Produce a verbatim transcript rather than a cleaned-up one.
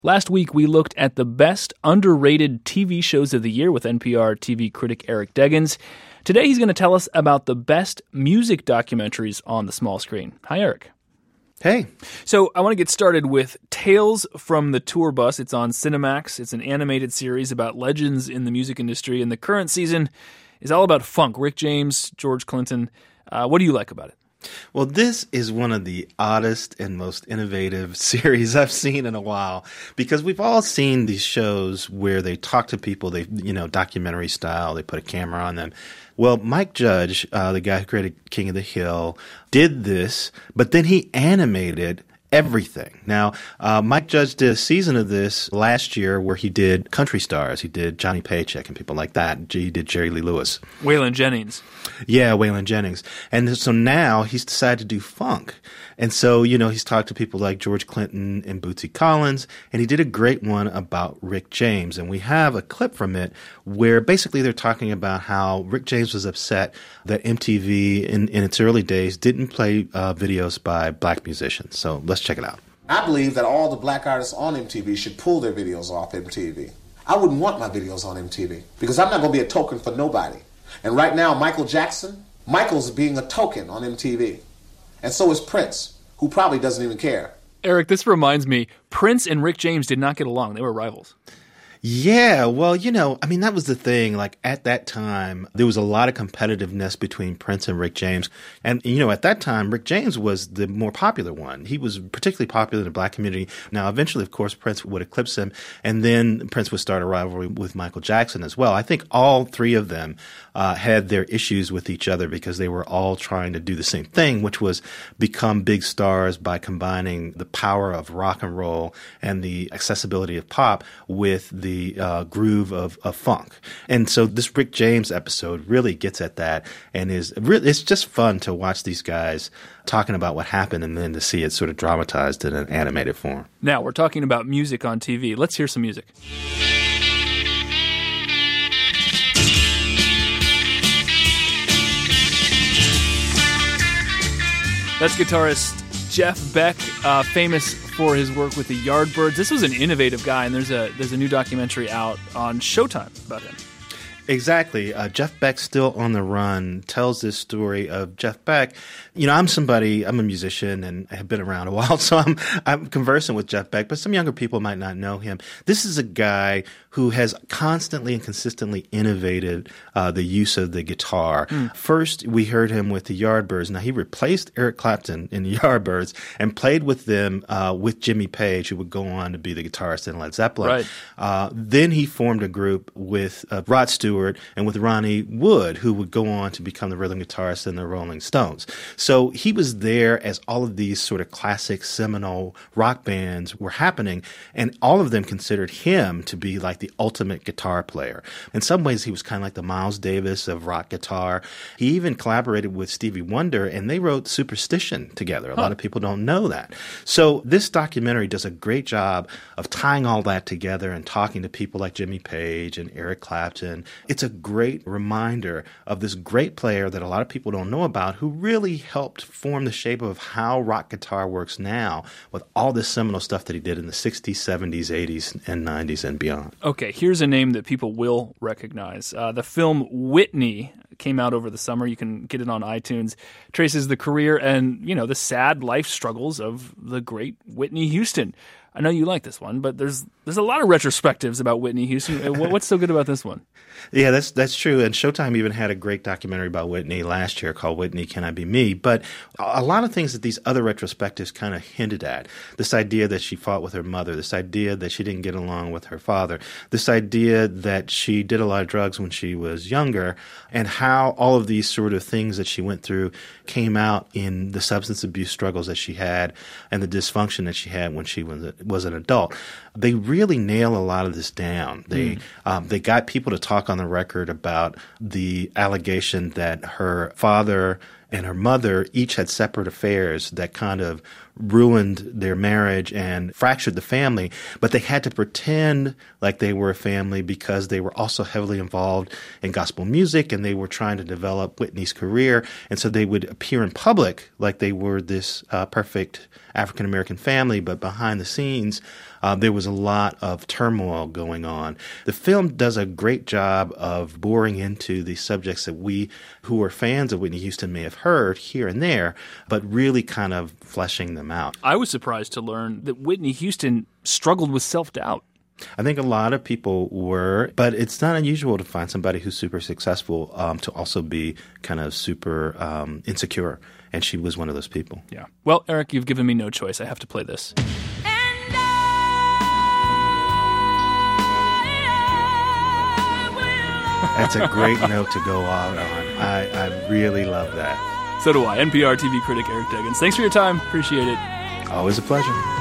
Last week, we looked at the best underrated T V shows of the year with N P R T V critic Eric Deggans. Today, he's going to tell us about the best music documentaries on the small screen. Hi, Eric. Hey. So I want to get started with Tales from the Tour Bus. It's on Cinemax. It's an animated series about legends in the music industry, and the current season is all about funk. Rick James, George Clinton. Uh, what do you like about it? Well, this is one of the oddest and most innovative series I've seen in a while, because we've all seen these shows where they talk to people, they, you know, documentary style, they put a camera on them. Well, Mike Judge, uh, the guy who created King of the Hill, did this, but then he animated everything. Now, uh, Mike Judge did a season of this last year where he did country stars. He did Johnny Paycheck and people like that. He did Jerry Lee Lewis. Waylon Jennings. Yeah, Waylon Jennings. And so now he's decided to do funk. And so, you know, he's talked to people like George Clinton and Bootsy Collins, and he did a great one about Rick James. And we have a clip from it where basically they're talking about how Rick James was upset that M T V in, in its early days didn't play uh, videos by black musicians. So let's check it out. I believe that all the black artists on M T V should pull their videos off M T V. I wouldn't want my videos on M T V because I'm not going to be a token for nobody. And right now, Michael Jackson, Michael's being a token on M T V. And so is Prince, who probably doesn't even care. Eric, this reminds me, Prince and Rick James did not get along. They were rivals. Yeah, well, you know, I mean, that was the thing. Like, at that time, there was a lot of competitiveness between Prince and Rick James. And, you know, at that time, Rick James was the more popular one. He was particularly popular in the black community. Now, eventually, of course, Prince would eclipse him. And then Prince would start a rivalry with Michael Jackson as well. I think all three of them uh, had their issues with each other because they were all trying to do the same thing, which was become big stars by combining the power of rock and roll and the accessibility of pop with the the uh, groove of, of funk. And so this Rick James episode really gets at that, and is really, it's just fun to watch these guys talking about what happened and then to see it sort of dramatized in an animated form. Now, we're talking about music on T V. Let's hear some music. That's guitarist Jeff Beck, uh, famous for his work with the Yardbirds. This was an innovative guy, and there's a there's a new documentary out on Showtime about him. Exactly. Uh, Jeff Beck, Still on the Run, tells this story of Jeff Beck. You know, I'm somebody, I'm a musician and have been around a while, so I'm I'm conversing with Jeff Beck, but some younger people might not know him. This is a guy who has constantly and consistently innovated uh, the use of the guitar. Mm. First, we heard him with the Yardbirds. Now, he replaced Eric Clapton in the Yardbirds and played with them uh, with Jimmy Page, who would go on to be the guitarist in Led Zeppelin. Right. Uh, then he formed a group with uh, Rod Stewart and with Ronnie Wood, who would go on to become the rhythm guitarist in the Rolling Stones. So he was there as all of these sort of classic seminal rock bands were happening, and all of them considered him to be like the ultimate guitar player. In some ways, he was kind of like the Miles Davis of rock guitar. He even collaborated with Stevie Wonder, and they wrote Superstition together. A huh. lot of people don't know that. So this documentary does a great job of tying all that together and talking to people like Jimmy Page and Eric Clapton. It's a great reminder of this great player that a lot of people don't know about, who really helped form the shape of how rock guitar works now with all this seminal stuff that he did in the sixties, seventies, eighties, and nineties and beyond. Okay, here's a name that people will recognize. Uh, the film Whitney came out over the summer. You can get it on iTunes. Traces the career and, you know, the sad life struggles of the great Whitney Houston. I know you like this one, but there's there's a lot of retrospectives about Whitney Houston. What's so good about this one? Yeah, that's that's true. And Showtime even had a great documentary about Whitney last year called Whitney, Can I Be Me? But a lot of things that these other retrospectives kind of hinted at. This idea that she fought with her mother, this idea that she didn't get along with her father, this idea that she did a lot of drugs when she was younger, and how all of these sort of things that she went through came out in the substance abuse struggles that she had and the dysfunction that she had when she was, was an adult. They really nail a lot of this down. They mm. um, they got people to talk on the record about the allegation that her father and her mother each had separate affairs that kind of ruined their marriage and fractured the family, but they had to pretend like they were a family because they were also heavily involved in gospel music and they were trying to develop Whitney's career. And so they would appear in public like they were this uh, perfect African-American family, but behind the scenes, Uh, there was a lot of turmoil going on. The film does a great job of boring into the subjects that we who are fans of Whitney Houston may have heard here and there, but really kind of fleshing them out. I was surprised to learn that Whitney Houston struggled with self-doubt. I think a lot of people were, but it's not unusual to find somebody who's super successful um, to also be kind of super um, insecure, and she was one of those people. Yeah. Well, Eric, you've given me no choice. I have to play this. That's a great note to go out on. I, I really love that. So do I. N P R T V critic Eric Deggans. Thanks for your time. Appreciate it. Always a pleasure.